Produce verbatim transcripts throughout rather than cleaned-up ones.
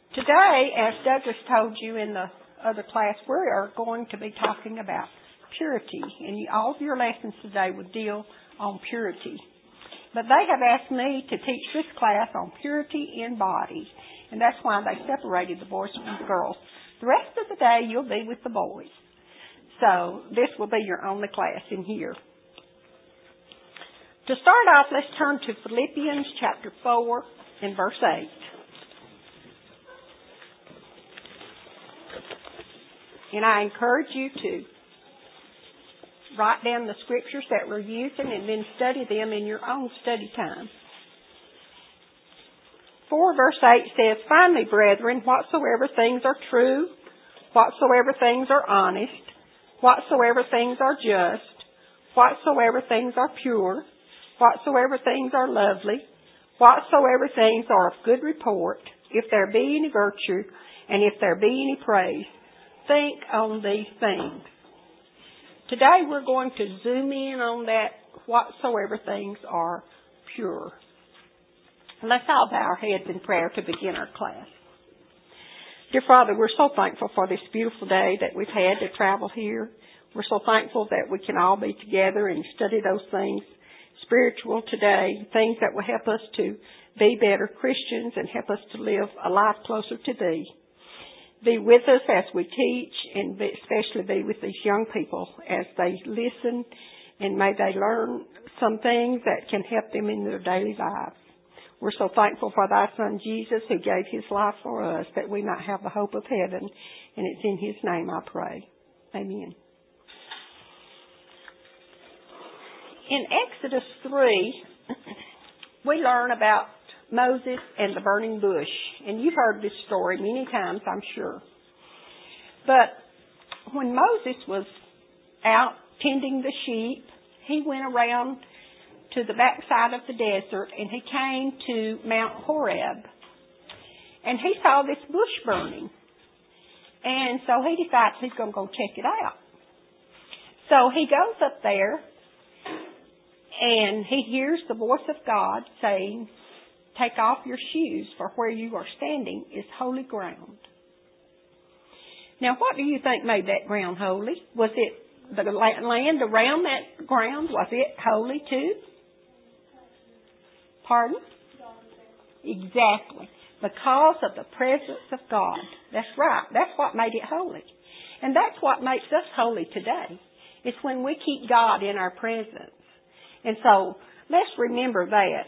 Today, as Douglas told you in the other class, we are going to be talking about purity. And all of your lessons today would deal on purity. But they have asked me to teach this class on purity in body. And that's why they separated the boys from the girls. The rest of the day, you'll be with the boys. So this will be your only class in here. To start off, let's turn to Philippians chapter four and verse eight. And I encourage you to write down the scriptures that we're using and then study them in your own study time. four verse eight says, "Finally, brethren, whatsoever things are true, whatsoever things are honest, whatsoever things are just, whatsoever things are pure, whatsoever things are lovely, whatsoever things are of good report, if there be any virtue, and if there be any praise, think on these things." Today we're going to zoom in on that whatsoever things are pure. Let's all bow our heads in prayer to begin our class. Dear Father, we're so thankful for this beautiful day that we've had to travel here. We're so thankful that we can all be together and study those things spiritual today, things that will help us to be better Christians and help us to live a life closer to Thee. Be with us as we teach, and especially be with these young people as they listen, and may they learn some things that can help them in their daily lives. We're so thankful for Thy Son Jesus, who gave His life for us, that we might have the hope of heaven, and it's in His name I pray. Amen. In Exodus three, we learn about Moses and the burning bush. And you've heard this story many times, I'm sure. But when Moses was out tending the sheep, he went around to the backside of the desert and he came to Mount Horeb. And he saw this bush burning. And so he decides he's going to go check it out. So he goes up there and he hears the voice of God saying, "Take off your shoes, for where you are standing is holy ground." Now, what do you think made that ground holy? Was it the land around that ground? Was it holy too? Pardon? Exactly. Because of the presence of God. That's right. That's what made it holy. And that's what makes us holy today. It's when we keep God in our presence. And so, let's remember that.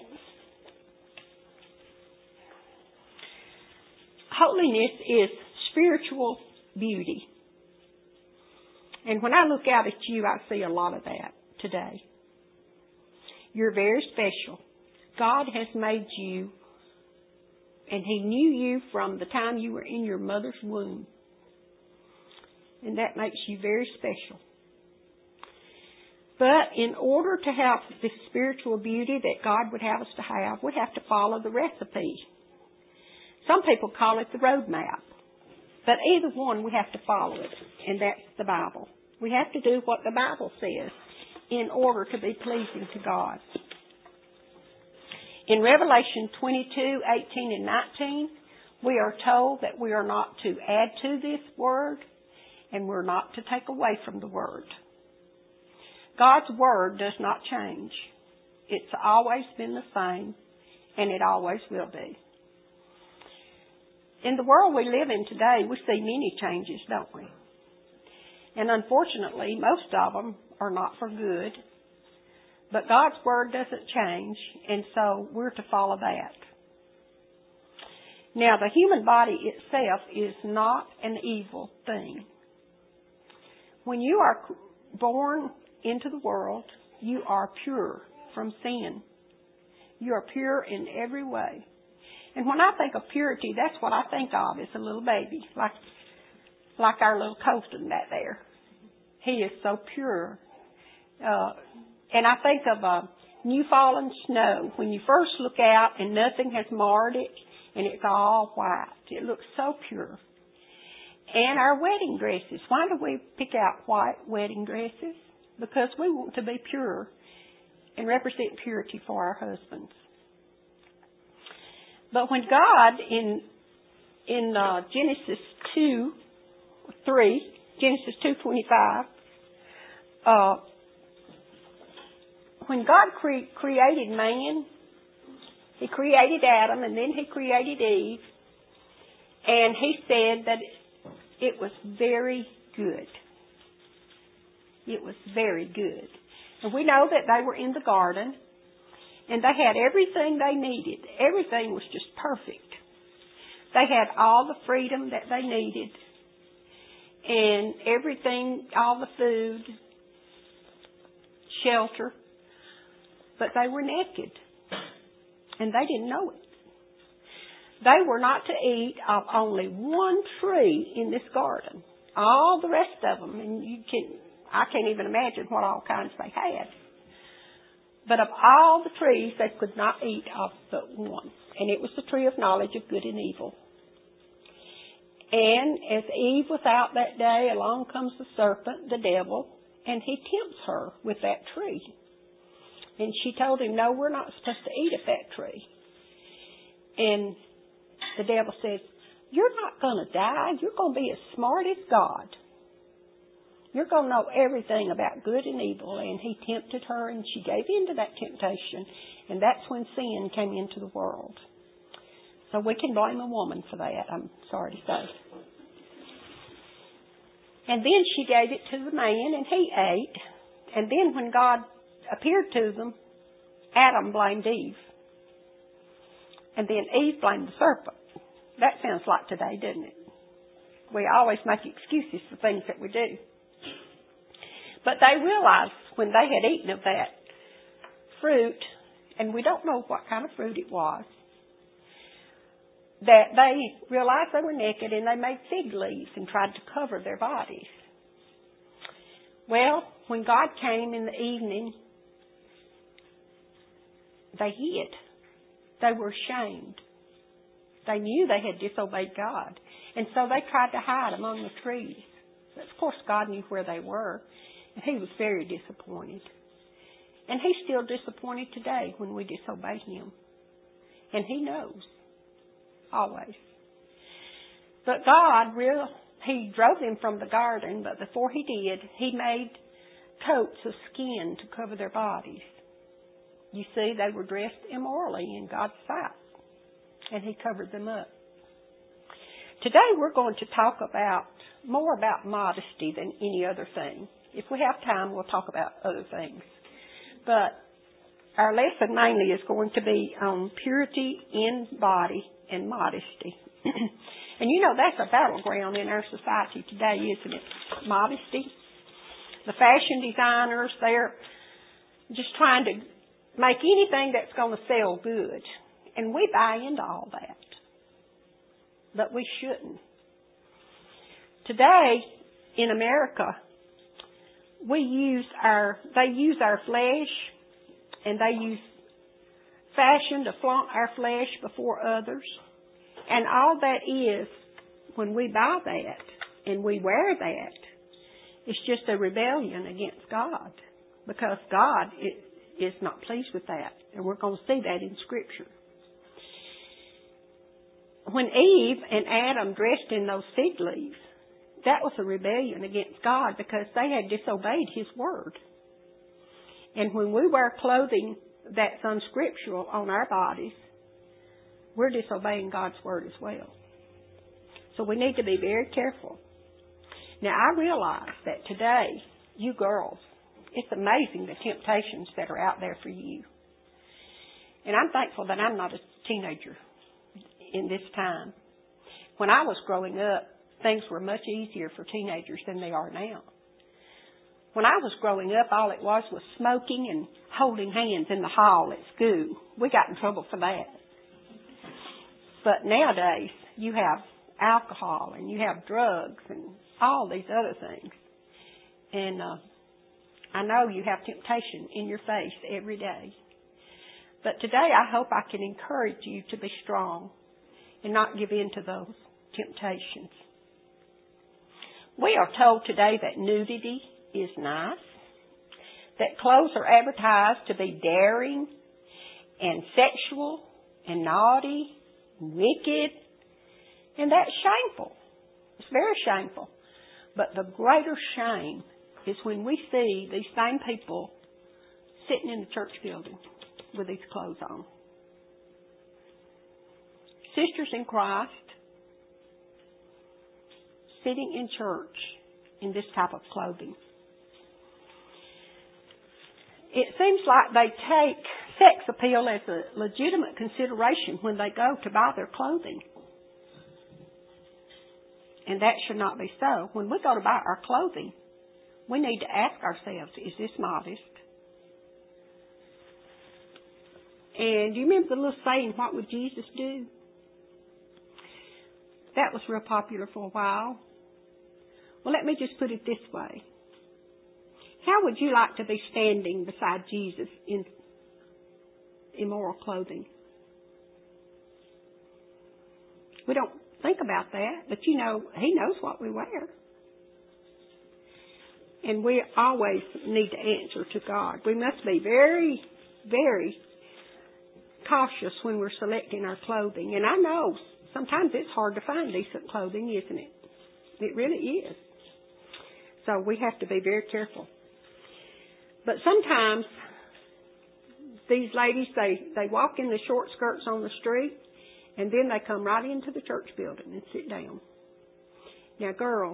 Holiness is spiritual beauty. And when I look out at you, I see a lot of that today. You're very special. God has made you, and He knew you from the time you were in your mother's womb. And that makes you very special. But in order to have this spiritual beauty that God would have us to have, we have to follow the recipe. Some people call it the roadmap. But either one, we have to follow it. And that's the Bible. We have to do what the Bible says in order to be pleasing to God. In Revelation twenty-two, eighteen and nineteen, we are told that we are not to add to this word and we're not to take away from the word. God's word does not change. It's always been the same, and it always will be. In the world we live in today, we see many changes, don't we? And unfortunately, most of them are not for good. But God's word doesn't change, and so we're to follow that. Now, the human body itself is not an evil thing. When you are born into the world, you are pure from sin. You are pure in every way. And when I think of purity, that's what I think of as a little baby, like like our little Colton back there. He is so pure. Uh, and I think of uh, new fallen snow. When you first look out and nothing has marred it, and it's all white. It looks so pure. And our wedding dresses. Why do we pick out white wedding dresses? Because we want to be pure and represent purity for our husbands. But when God, in in uh, Genesis two, three, Genesis two twenty-five, uh, when God cre- created man, He created Adam and then He created Eve, and He said that it was very good. It was very good. And we know that they were in the garden, and they had everything they needed. Everything was just perfect. They had all the freedom that they needed, and everything, all the food, shelter, but they were naked, and they didn't know it. They were not to eat of only one tree in this garden. All the rest of them, and you can, I can't even imagine what all kinds they had. But of all the trees, they could not eat of but one, and it was the tree of knowledge of good and evil. And as Eve was out that day, along comes the serpent, the devil, and he tempts her with that tree. And she told him, no, we're not supposed to eat of that tree. And the devil says, you're not going to die. You're going to be as smart as God. You're going to know everything about good and evil. And he tempted her, and she gave in to that temptation. And that's when sin came into the world. So we can blame a woman for that, I'm sorry to say. And then she gave it to the man, and he ate. And then when God appeared to them, Adam blamed Eve. And then Eve blamed the serpent. That sounds like today, doesn't it? We always make excuses for things that we do. But they realized when they had eaten of that fruit, and we don't know what kind of fruit it was, that they realized they were naked, and they made fig leaves and tried to cover their bodies. Well, when God came in the evening, they hid. They were ashamed. They knew they had disobeyed God. And so they tried to hide among the trees. But of course, God knew where they were. And He was very disappointed. And He's still disappointed today when we disobey Him. And He knows. Always. But God, real, He drove them from the garden, but before He did, He made coats of skin to cover their bodies. You see, they were dressed immorally in God's sight, and He covered them up. Today we're going to talk about more about modesty than any other thing. If we have time, we'll talk about other things. But our lesson mainly is going to be on purity in body and modesty. And you know, that's a battleground in our society today, isn't it? Modesty. The fashion designers, they're just trying to make anything that's going to sell good. And we buy into all that. But we shouldn't. Today, in America, we use our, they use our flesh, and they use fashion to flaunt our flesh before others. And all that is, when we buy that and we wear that, it's just a rebellion against God. Because God is not pleased with that. And we're going to see that in Scripture. When Eve and Adam dressed in those fig leaves, that was a rebellion against God because they had disobeyed His Word. And when we wear clothing that's unscriptural on our bodies, we're disobeying God's Word as well. So we need to be very careful. Now, I realize that today, you girls, it's amazing the temptations that are out there for you. And I'm thankful that I'm not a teenager in this time. When I was growing up, things were much easier for teenagers than they are now. When I was growing up, all it was was smoking and holding hands in the hall at school. We got in trouble for that. But nowadays, you have alcohol and you have drugs and all these other things. And uh, I know you have temptation in your face every day. But today, I hope I can encourage you to be strong and not give in to those temptations. We are told today that nudity is nice, that clothes are advertised to be daring and sexual and naughty, wicked, And that's shameful. It's very shameful. But the greater shame is when we see these same people sitting in the church building with these clothes on. Sisters in Christ sitting in church in this type of clothing. It seems like they take sex appeal as a legitimate consideration when they go to buy their clothing. And that should not be so. When we go to buy our clothing, we need to ask ourselves, is this modest? And do you remember the little saying, what would Jesus do? That was real popular for a while. Well, let me just put it this way. How would you like to be standing beside Jesus in immoral clothing? We don't think about that, but you know, He knows what we wear. And we always need to answer to God. We must be very, very cautious when we're selecting our clothing. And I know sometimes it's hard to find decent clothing, isn't it? It really is. So we have to be very careful. But sometimes these ladies, they, they walk in the short skirts on the street, and then they come right into the church building and sit down. Now, girls,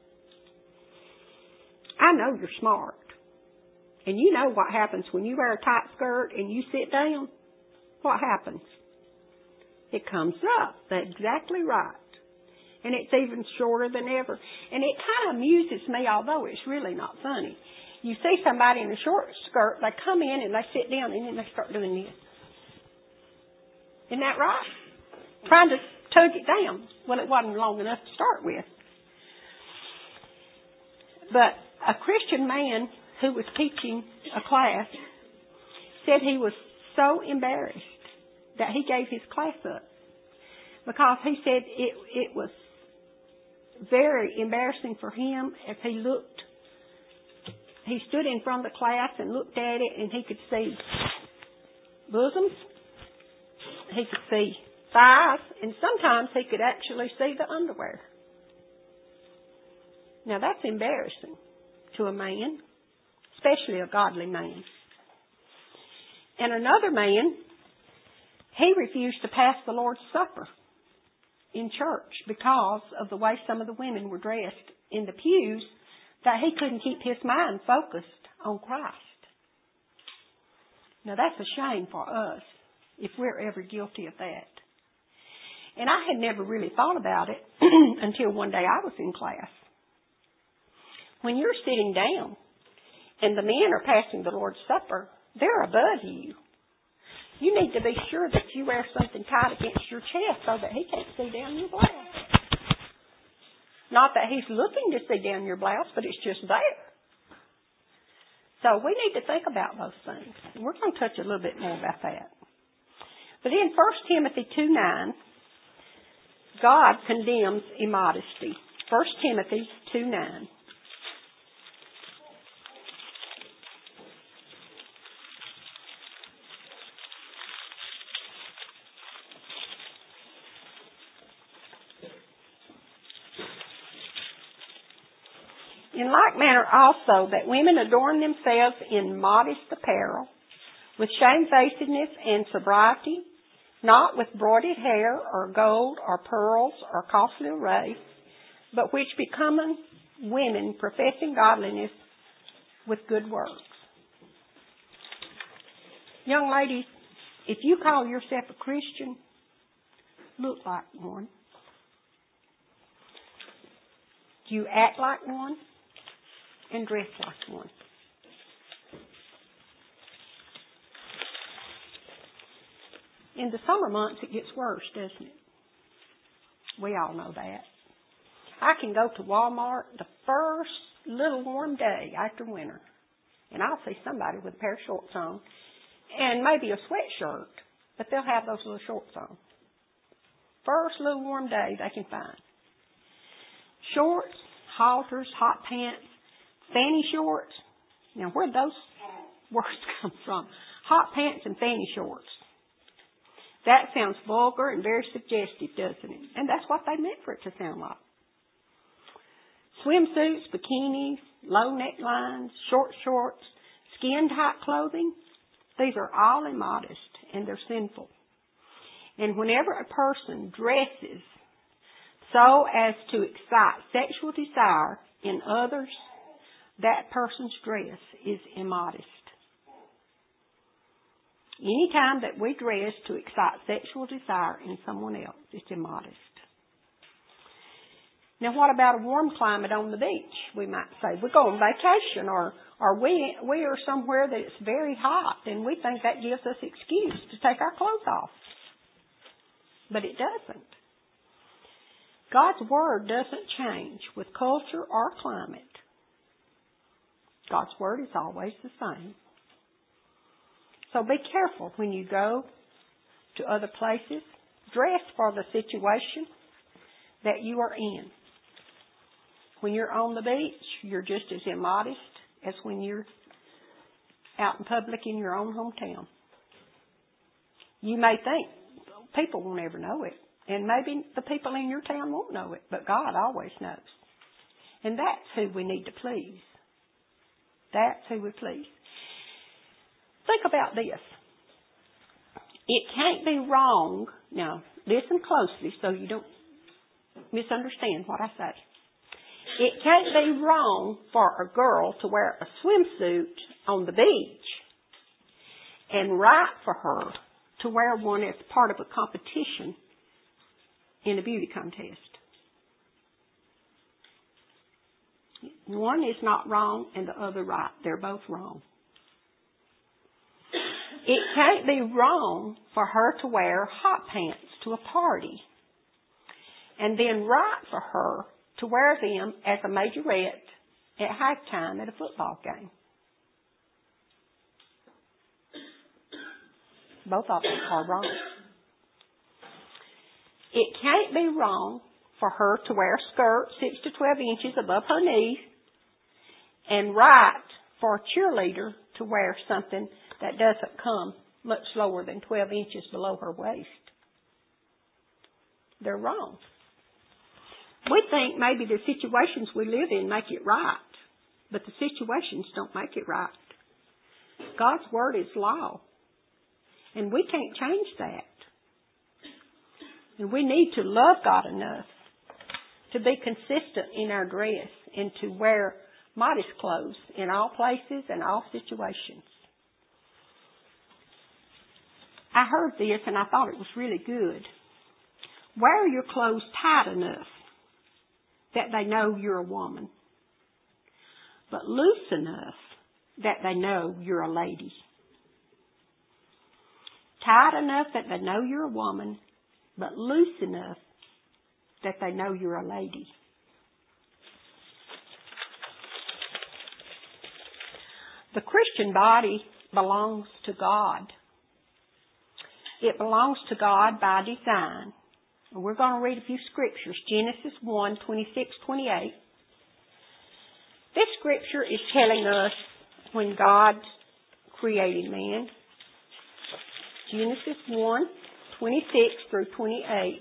I know you're smart. And you know what happens when you wear a tight skirt and you sit down. What happens? It comes up. That's exactly right. And it's even shorter than ever. And it kind of amuses me, although it's really not funny. You see somebody in a short skirt, they come in and they sit down and then they start doing this. Isn't that right? Trying to tug it down. Well, it wasn't long enough to start with. But a Christian man who was teaching a class said he was so embarrassed that he gave his class up. Because he said it, it was very embarrassing for him as he looked. He stood in front of the class and looked at it, and he could see bosoms. He could see thighs, and sometimes he could actually see the underwear. Now that's embarrassing to a man, especially a godly man. And another man, he refused to pass the Lord's Supper in church because of the way some of the women were dressed in the pews, that he couldn't keep his mind focused on Christ. Now that's a shame for us if we're ever guilty of that. And I had never really thought about it until one day I was in class. When you're sitting down and the men are passing the Lord's Supper, they're above you. You need to be sure that you wear something tight against your chest so that he can't see down your blouse. Not that he's looking to see down your blouse, but it's just there. So we need to think about those things. We're going to touch a little bit more about that. But in First Timothy two nine, God condemns immodesty. First Timothy two nine. In like manner also, that women adorn themselves in modest apparel, with shamefacedness and sobriety, not with broided hair, or gold, or pearls, or costly array, but which becometh women professing godliness with good works. Young ladies, if you call yourself a Christian, look like one. You act like one and dress like one. In the summer months, it gets worse, doesn't it? We all know that. I can go to Walmart the first little warm day after winter, and I'll see somebody with a pair of shorts on and maybe a sweatshirt, but they'll have those little shorts on. First little warm day they can find. Shorts, halters, hot pants, fanny shorts. Now, where'd those words come from? Hot pants and fanny shorts. That sounds vulgar and very suggestive, doesn't it? And that's what they meant for it to sound like. Swimsuits, bikinis, low necklines, short shorts, skin-tight clothing, these are all immodest and they're sinful. And whenever a person dresses so as to excite sexual desire in others, that person's dress is immodest. Any time that we dress to excite sexual desire in someone else, it's immodest. Now, what about a warm climate on the beach? We might say we go on vacation, or or we we are somewhere that it's very hot, and we think that gives us excuse to take our clothes off. But it doesn't. God's Word doesn't change with culture or climate. God's Word is always the same. So be careful when you go to other places. Dress for the situation that you are in. When you're on the beach, you're just as immodest as when you're out in public in your own hometown. You may think people won't ever know it. And maybe the people in your town won't know it. But God always knows. And that's who we need to please. That's who we please. Think about this. It can't be wrong. Now, listen closely so you don't misunderstand what I say. It can't be wrong for a girl to wear a swimsuit on the beach and right for her to wear one as part of a competition in a beauty contest. One is not wrong and the other right. They're both wrong. It can't be wrong for her to wear hot pants to a party and then right for her to wear them as a majorette at halftime at a football game. Both of them are wrong. It can't be wrong for her to wear a skirt six to twelve inches above her knees and right for a cheerleader to wear something that doesn't come much lower than twelve inches below her waist. They're wrong. We think maybe the situations we live in make it right, but the situations don't make it right. God's Word is law, and we can't change that. And we need to love God enough to be consistent in our dress and to wear modest clothes in all places and all situations. I heard this and I thought it was really good. Wear your clothes tight enough that they know you're a woman, but loose enough that they know you're a lady. Tight enough that they know you're a woman, but loose enough that they know you're a lady. The Christian body belongs to God. It belongs to God by design. And we're going to read a few scriptures. Genesis one, twenty-six, twenty-eight. This scripture is telling us when God created man. Genesis one, twenty-six through twenty-eight.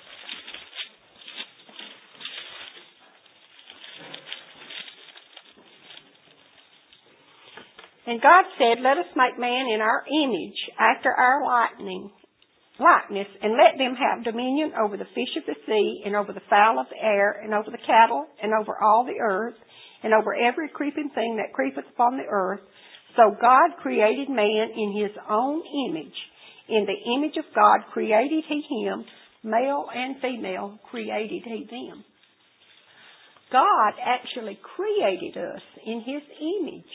And God said, "Let us make man in our image, after our likeness, likeness, and let them have dominion over the fish of the sea, and over the fowl of the air, and over the cattle, and over all the earth, and over every creeping thing that creepeth upon the earth." So God created man in His own image. In the image of God created He him, male and female created He them. God actually created us in His image.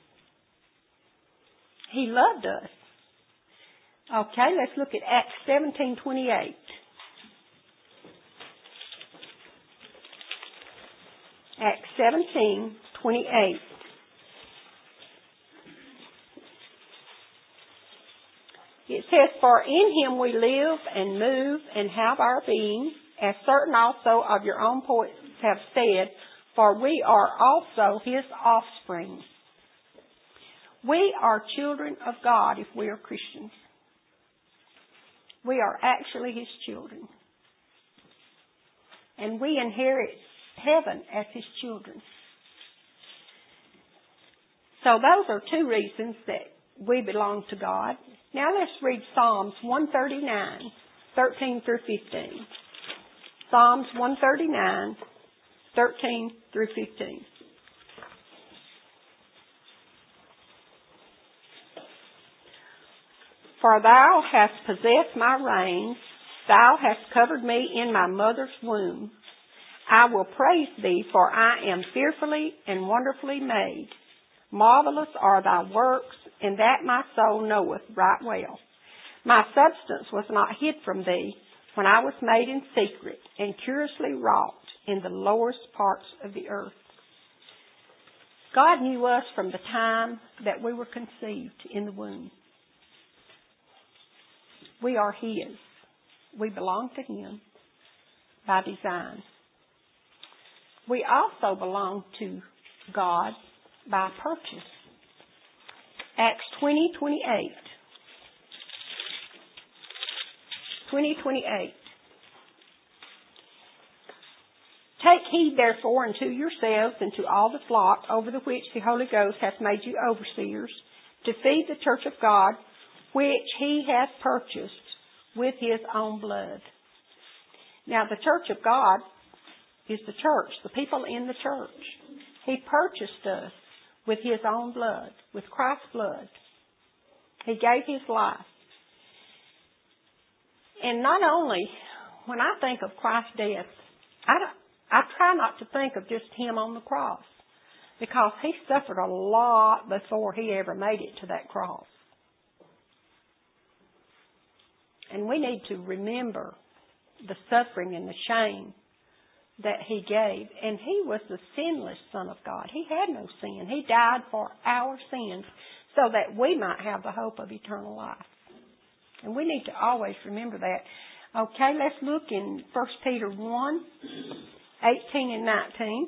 He loved us. Okay, let's look at Acts seventeen twenty-eight. Acts seventeen twenty-eight. It says, "For in Him we live and move and have our being, as certain also of your own poets have said, for we are also His offspring." We are children of God if we are Christians. We are actually His children. And we inherit heaven as His children. So those are two reasons that we belong to God. Now let's read Psalms one thirty-nine, thirteen through fifteen. Psalms one thirty-nine, thirteen through fifteen. For Thou hast possessed my reins, Thou hast covered me in my mother's womb. I will praise Thee, for I am fearfully and wonderfully made. Marvelous are Thy works, and that my soul knoweth right well. My substance was not hid from Thee when I was made in secret and curiously wrought in the lowest parts of the earth. God knew us from the time that we were conceived in the womb. We are His. We belong to Him by design. We also belong to God by purchase. Acts twenty twenty-eight. twenty twenty-eight. Take heed therefore unto yourselves and to all the flock over the which the Holy Ghost hath made you overseers, to feed the church of God, which He hath purchased with His own blood. Now the church of God is the church, the people in the church. He purchased us with His own blood, with Christ's blood. He gave His life. And not only, when I think of Christ's death, I, I try not to think of just Him on the cross, because He suffered a lot before He ever made it to that cross. And we need to remember the suffering and the shame that He gave. And He was the sinless Son of God. He had no sin. He died for our sins so that we might have the hope of eternal life. And we need to always remember that. Okay, let's look in First Peter one, eighteen and nineteen.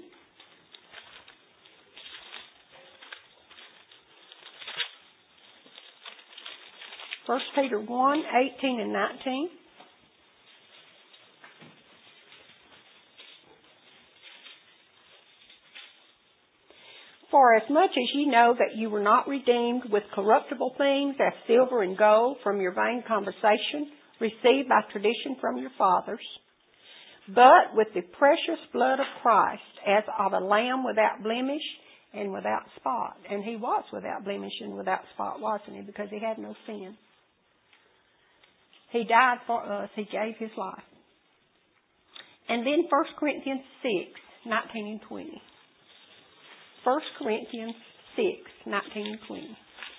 First Peter one, eighteen and nineteen. For as much as ye know that you were not redeemed with corruptible things as silver and gold from your vain conversation, received by tradition from your fathers, but with the precious blood of Christ, as of a lamb without blemish and without spot. And He was without blemish and without spot, wasn't He? Because He had no sin. He died for us. He gave His life. And then First Corinthians six, nineteen and twenty. First Corinthians six, nineteen and twenty.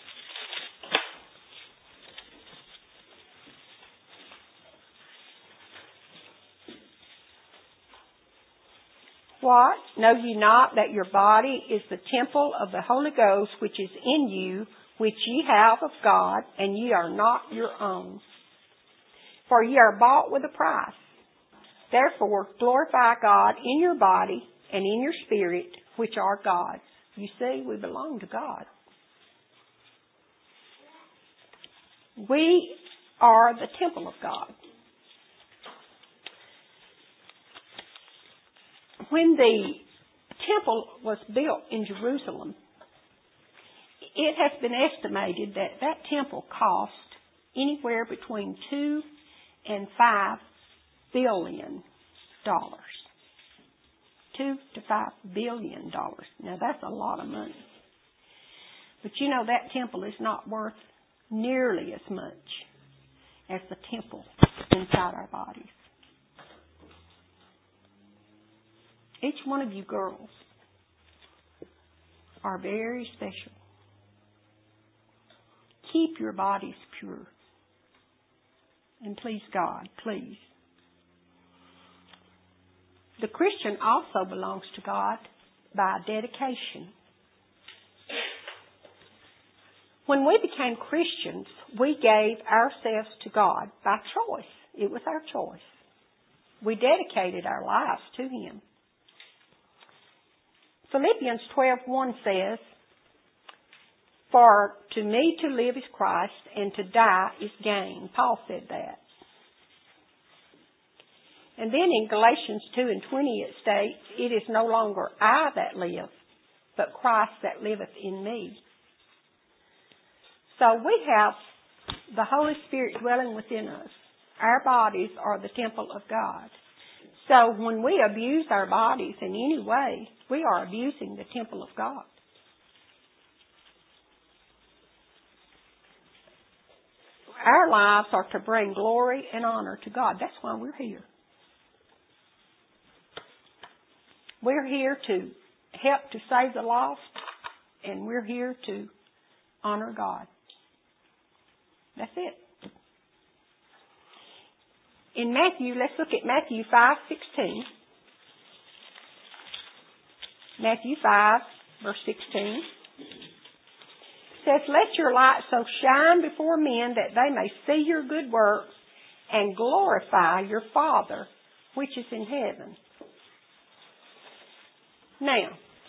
What? Know ye not that your body is the temple of the Holy Ghost which is in you, which ye have of God, and ye are not your own? For ye are bought with a price. Therefore glorify God in your body and in your spirit, which are God's. You see, we belong to God. We are the temple of God. When the temple was built in Jerusalem, it has been estimated that that temple cost anywhere between two and five billion dollars. Two to five billion dollars. Now that's a lot of money. But you know, that temple is not worth nearly as much as the temple inside our bodies. Each one of you girls are very special. Keep your bodies pure. And please God, please. The Christian also belongs to God by dedication. When we became Christians, we gave ourselves to God by choice. It was our choice. We dedicated our lives to Him. Philippians twelve one says, For to me to live is Christ, and to die is gain. Paul said that. And then in Galatians two and twenty it states, it is no longer I that live, but Christ that liveth in me. So we have the Holy Spirit dwelling within us. Our bodies are the temple of God. So when we abuse our bodies in any way, we are abusing the temple of God. Our lives are to bring glory and honor to God. That's why we're here. We're here to help to save the lost, and we're here to honor God. That's it. In Matthew, let's look at Matthew five sixteen. Matthew five, verse sixteen. It says, let your light so shine before men that they may see your good works and glorify your Father which is in heaven. Now,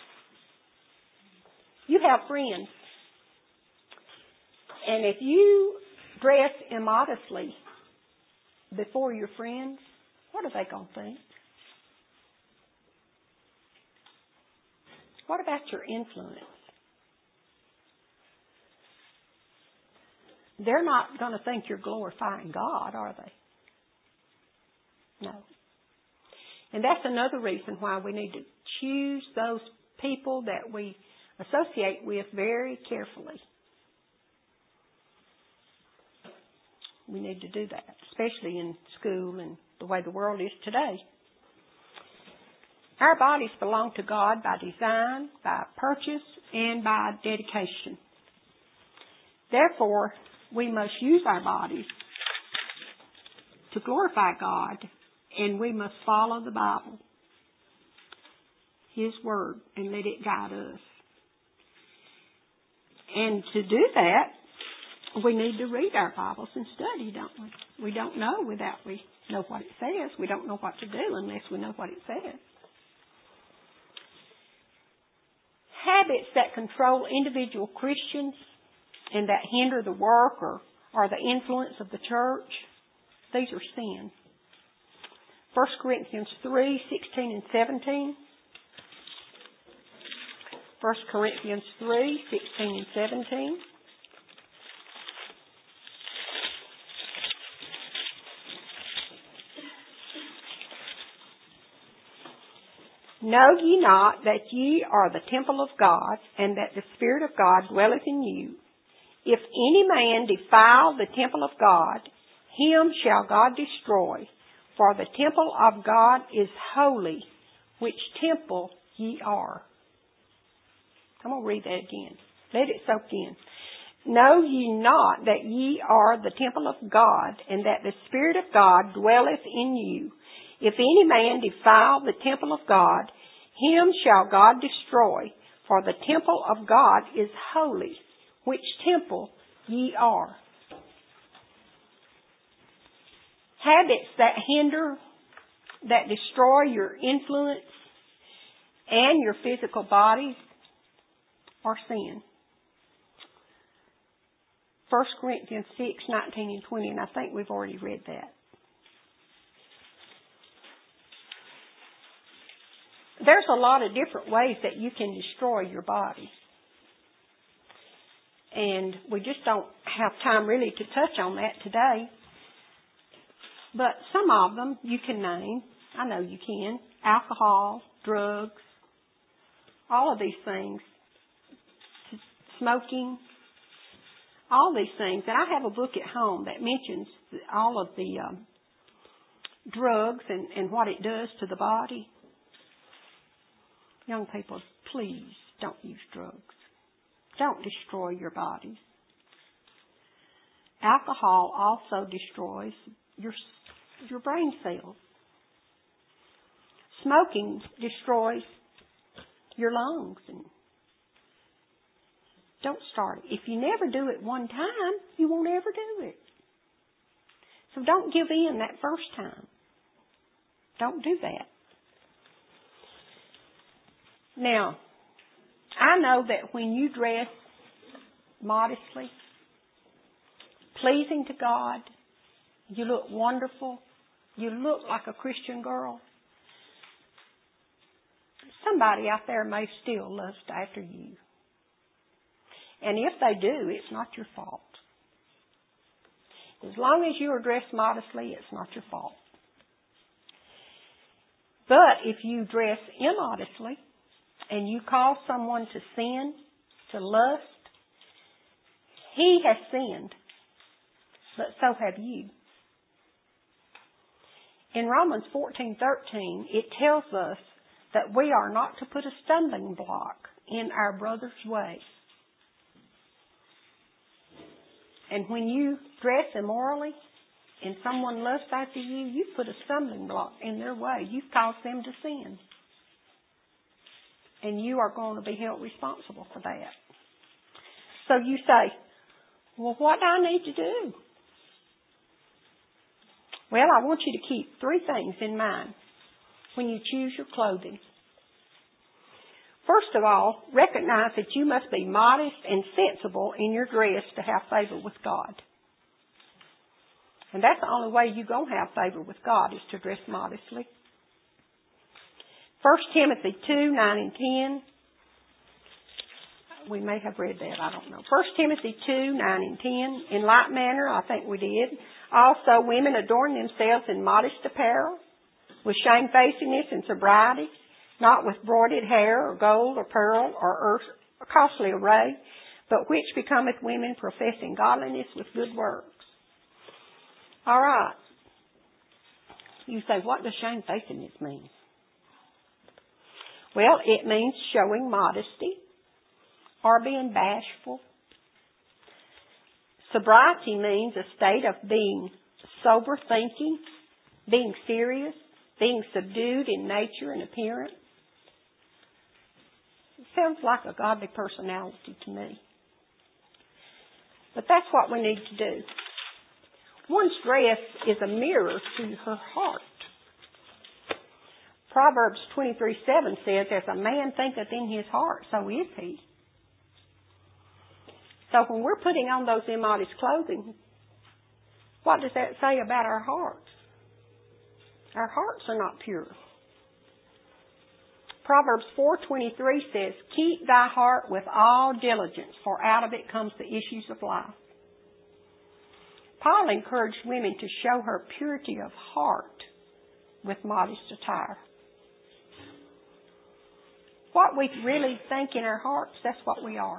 you have friends. And if you dress immodestly before your friends, what are they going to think? What about your influence? They're not going to think you're glorifying God, are they? No. And that's another reason why we need to choose those people that we associate with very carefully. We need to do that, especially in school and the way the world is today. Our bodies belong to God by design, by purchase, and by dedication. Therefore, we must use our bodies to glorify God, and we must follow the Bible, His Word, and let it guide us. And to do that, we need to read our Bibles and study, don't we? We don't know without we know what it says. We don't know what to do unless we know what it says. Habits that control individual Christians and that hinder the work or, or the influence of the church, these are sin. First Corinthians three, sixteen and seventeen. First Corinthians three, sixteen and seventeen. Know ye not that ye are the temple of God, and that the Spirit of God dwelleth in you? If any man defile the temple of God, him shall God destroy. For the temple of God is holy, which temple ye are. I'm going to read that again. Let it soak in. Know ye not that ye are the temple of God, and that the Spirit of God dwelleth in you? If any man defile the temple of God, him shall God destroy. For the temple of God is holy, which temple ye are. Habits that hinder, that destroy your influence and your physical body are sin. First Corinthians six, nineteen and twenty, and I think we've already read that. There's a lot of different ways that you can destroy your body. And we just don't have time really to touch on that today. But some of them you can name. I know you can. Alcohol, drugs, all of these things. Smoking, all these things. And I have a book at home that mentions all of the um, drugs and, and what it does to the body. Young people, please don't use drugs. Don't destroy your bodies. Alcohol also destroys your your brain cells. Smoking destroys your lungs. And don't start it. If you never do it one time, you won't ever do it. So don't give in that first time. Don't do that. Now, I know that when you dress modestly, pleasing to God, you look wonderful, You look like a Christian girl. Somebody out there may still lust after you. And if they do, it's not your fault. As long as you are dressed modestly, it's not your fault. But if you dress immodestly and you cause someone to sin, to lust, he has sinned, but so have you. In Romans fourteen thirteen, it tells us that we are not to put a stumbling block in our brother's way. And when you dress immorally and someone lusts after you, you put a stumbling block in their way. You've caused them to sin. And you are going to be held responsible for that. So you say, well, what do I need to do? Well, I want you to keep three things in mind when you choose your clothing. First of all, recognize that you must be modest and sensible in your dress to have favor with God. And that's the only way you're going to have favor with God, is to dress modestly. First Timothy two, nine and ten. We may have read that, I don't know. First Timothy two, nine and ten. In like manner, I think we did. Also, women adorn themselves in modest apparel, with shamefacedness and sobriety, not with broided hair or gold or pearl or earth, or costly array, but which becometh women professing godliness with good works. All right. You say, what does shamefacedness mean? Well, it means showing modesty or being bashful. Sobriety means a state of being sober thinking, being serious, being subdued in nature and appearance. It sounds like a godly personality to me. But that's what we need to do. One's dress is a mirror to her heart. Proverbs twenty-three seven says, as a man thinketh in his heart, so is he. So when we're putting on those immodest clothing, what does that say about our hearts? Our hearts are not pure. Proverbs four twenty-three says, keep thy heart with all diligence, for out of it comes the issues of life. Paul encouraged women to show her purity of heart with modest attire. What we really think in our hearts, that's what we are.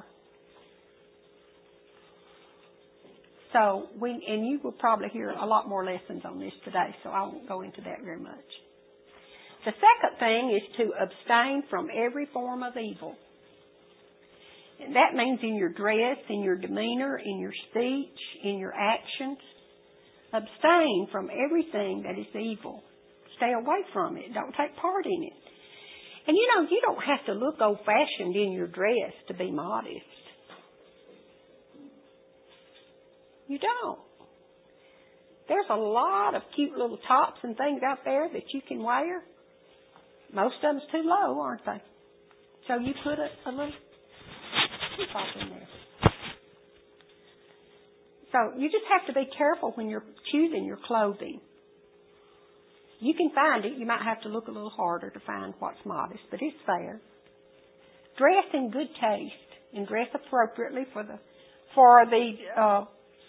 So, we, and you will probably hear a lot more lessons on this today, so I won't go into that very much. The second thing is to abstain from every form of evil. And that means in your dress, in your demeanor, in your speech, in your actions. Abstain from everything that is evil. Stay away from it. Don't take part in it. And you know, you don't have to look old-fashioned in your dress to be modest. You don't. There's a lot of cute little tops and things out there that you can wear. Most of them's too low, aren't they? So you put a, a little top in there. So you just have to be careful when you're choosing your clothing. You can find it. You might have to look a little harder to find what's modest, but it's there. Dress in good taste and dress appropriately for the for the uh,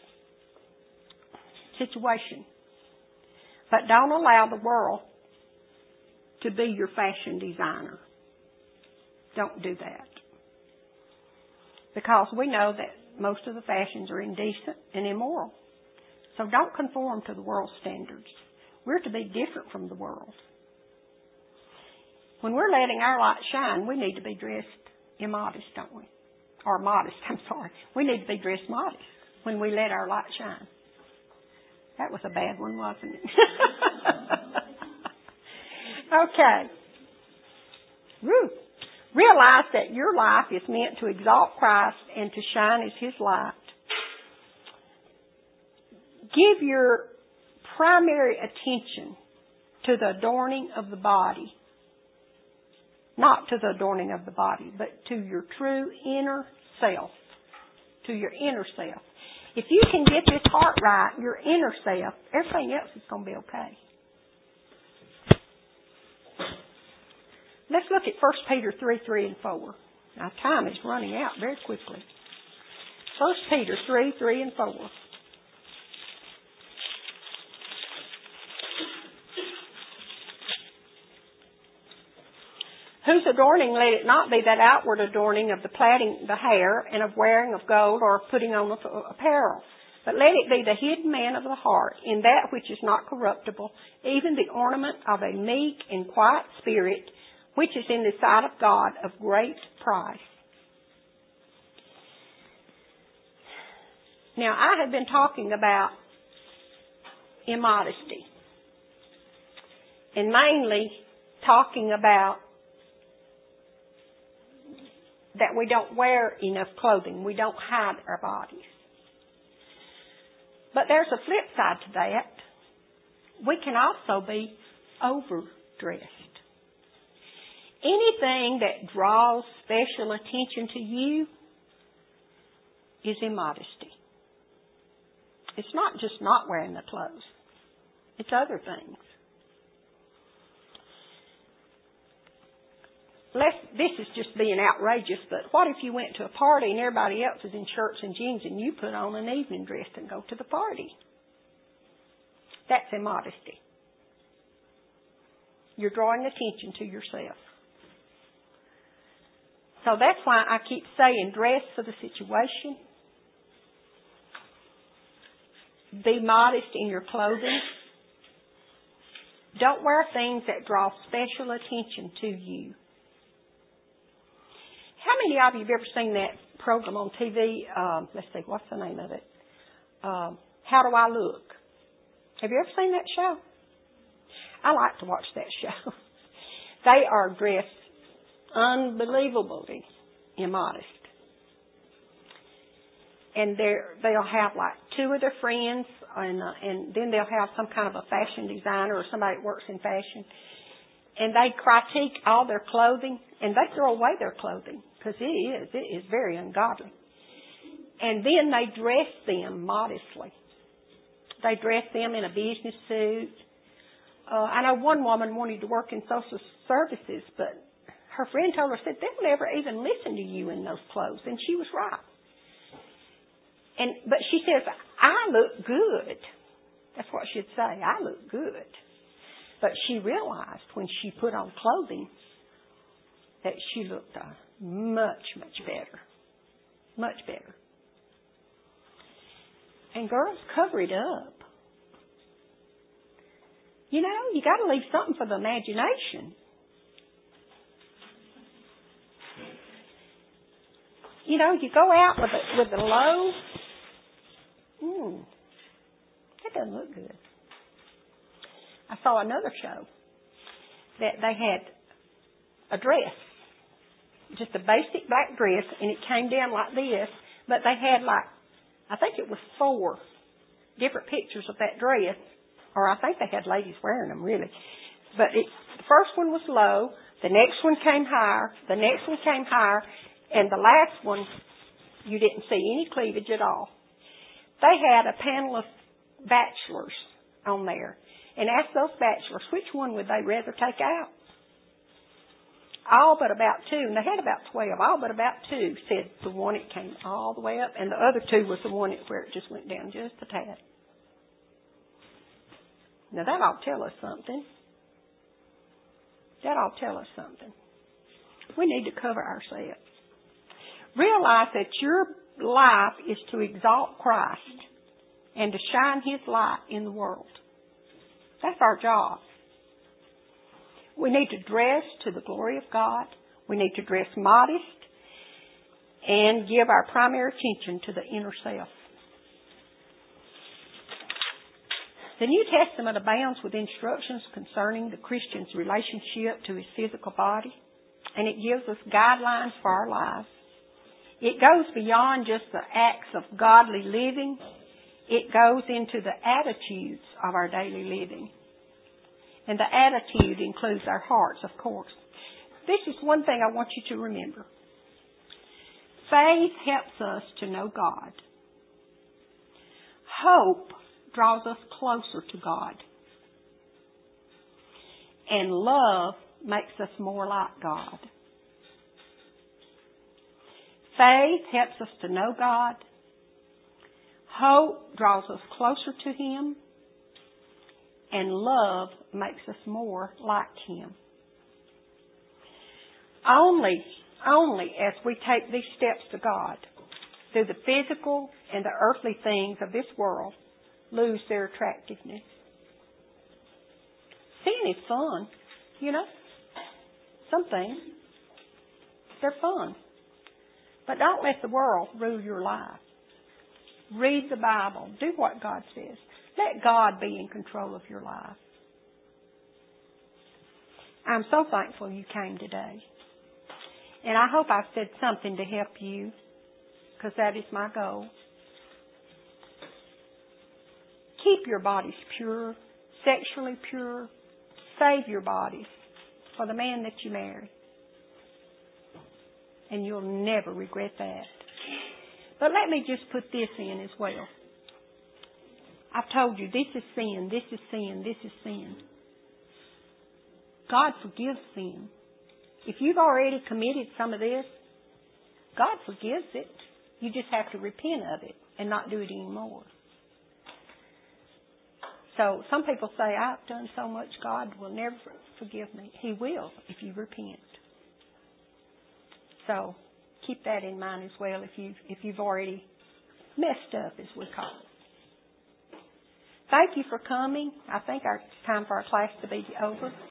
situation. But don't allow the world to be your fashion designer. Don't do that. Because we know that most of the fashions are indecent and immoral. So don't conform to the world's standards. We're to be different from the world. When we're letting our light shine, we need to be dressed immodest, don't we? Or modest, I'm sorry. We need to be dressed modest when we let our light shine. That was a bad one, wasn't it? Okay. Woo. Realize that your life is meant to exalt Christ and to shine as His light. Give your primary attention to the adorning of the body. Not to the adorning of the body, but to your true inner self. To your inner self. If you can get this heart right, your inner self, everything else is going to be okay. Let's look at First Peter three, three, and four. Now, time is running out very quickly. First Peter three, three, and four. Whose adorning let it not be that outward adorning of the plaiting the hair and of wearing of gold or of putting on of apparel, but let it be the hidden man of the heart, in that which is not corruptible, even the ornament of a meek and quiet spirit, which is in the sight of God of great price. Now, I have been talking about immodesty, and mainly talking about that we don't wear enough clothing. We don't hide our bodies. But there's a flip side to that. We can also be overdressed. Anything that draws special attention to you is immodesty. It's not just not wearing the clothes. It's other things. Let's, this is just being outrageous, but what if you went to a party and everybody else is in shirts and jeans and you put on an evening dress and go to the party? That's immodesty. You're drawing attention to yourself. So that's why I keep saying dress for the situation. Be modest in your clothing. Don't wear things that draw special attention to you. How many of you have ever seen that program on T V? Um, let's see, what's the name of it? Um, How Do I Look? Have you ever seen that show? I like to watch that show. They are dressed unbelievably immodest. And they're, they'll have like two of their friends, and, uh, and then they'll have some kind of a fashion designer or somebody that works in fashion. And they critique all their clothing, and they throw away their clothing, because it is, it is very ungodly. And then they dress them modestly. They dress them in a business suit. Uh, I know one woman wanted to work in social services, but her friend told her, said, they'll never even listen to you in those clothes. And she was right. And But she says, I look good. That's what she'd say. I look good. But she realized when she put on clothing that she looked uh, much, much better. Much better. And girls, cover it up. You know, you got to leave something for the imagination. You know, you go out with a, with a low. Hmm, that doesn't look good. I saw another show that they had a dress, just a basic black dress, and it came down like this, but they had like, I think it was four different pictures of that dress, or I think they had ladies wearing them, really. But it, the first one was low, the next one came higher, the next one came higher, and the last one, you didn't see any cleavage at all. They had a panel of bachelors on there, and asked those bachelors which one would they rather take out. All but about two, and they had about twelve, all but about two said the one that came all the way up, and the other two was the one where it just went down just a tad. Now that ought to tell us something. That ought to tell us something. We need to cover ourselves. Realize that your life is to exalt Christ and to shine His light in the world. That's our job. We need to dress to the glory of God. We need to dress modest and give our primary attention to the inner self. The New Testament abounds with instructions concerning the Christian's relationship to his physical body, and it gives us guidelines for our lives. It goes beyond just the acts of godly living. It goes into the attitudes of our daily living. And the attitude includes our hearts, of course. This is one thing I want you to remember. Faith helps us to know God. Hope draws us closer to God. And love makes us more like God. Faith helps us to know God. Hope draws us closer to Him. And love makes us more like Him. Only, only as we take these steps to God, do the physical and the earthly things of this world lose their attractiveness. Sin is fun, you know. Some things, they're fun. But don't let the world rule your life. Read the Bible. Do what God says. Let God be in control of your life. I'm so thankful you came today. And I hope I've said something to help you, because that is my goal. Keep your bodies pure, sexually pure. Save your bodies for the man that you marry. And you'll never regret that. But let me just put this in as well. I've told you, this is sin, this is sin, this is sin. God forgives sin. If you've already committed some of this, God forgives it. You just have to repent of it and not do it anymore. So some people say, I've done so much, God will never forgive me. He will if you repent. So keep that in mind as well if you've, if you've already messed up, as we call it. Thank you for coming. I think our, it's time for our class to be over.